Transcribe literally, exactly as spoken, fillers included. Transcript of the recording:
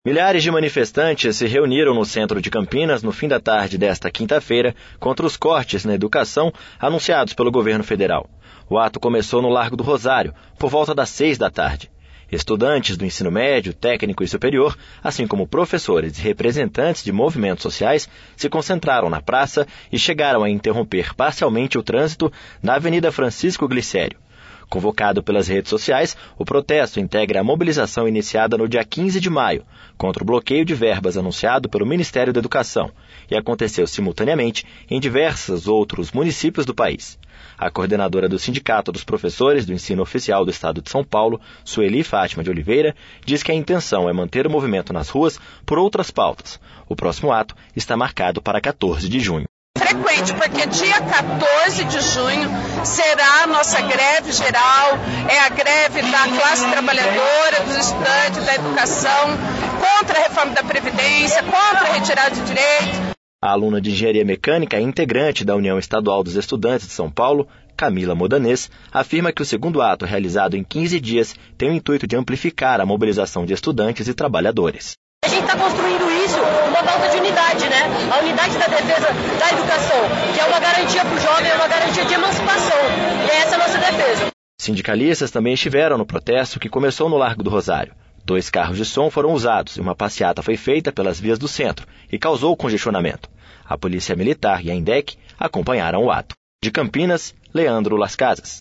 Milhares de manifestantes se reuniram no centro de Campinas no fim da tarde desta quinta-feira contra os cortes na educação anunciados pelo governo federal. O ato começou no Largo do Rosário, por volta das seis da tarde. Estudantes do ensino médio, técnico e superior, assim como professores e representantes de movimentos sociais, se concentraram na praça e chegaram a interromper parcialmente o trânsito na Avenida Francisco Glicério. Convocado pelas redes sociais, o protesto integra a mobilização iniciada no dia quinze de maio, contra o bloqueio de verbas anunciado pelo Ministério da Educação, e aconteceu simultaneamente em diversos outros municípios do país. A coordenadora do Sindicato dos Professores do Ensino Oficial do Estado de São Paulo, Sueli Fátima de Oliveira, diz que a intenção é manter o movimento nas ruas por outras pautas. O próximo ato está marcado para quatorze de junho. Frequente, porque dia quatorze de junho será a nossa greve geral, é a greve da classe trabalhadora, dos estudantes, da educação, contra a reforma da Previdência, contra a retirada de direitos. A aluna de Engenharia Mecânica e integrante da União Estadual dos Estudantes de São Paulo, Camila Modanês, afirma que o segundo ato, realizado em quinze dias, tem o intuito de amplificar a mobilização de estudantes e trabalhadores. A gente está construindo isso uma pauta de unidade, né? A unidade da defesa da educação, que é uma garantia para o jovem, é uma garantia de emancipação. E essa é a nossa defesa. Sindicalistas também estiveram no protesto que começou no Largo do Rosário. Dois carros de som foram usados e uma passeata foi feita pelas vias do centro e causou congestionamento. A Polícia Militar e a INDEC acompanharam o ato. De Campinas, Leandro Las Casas.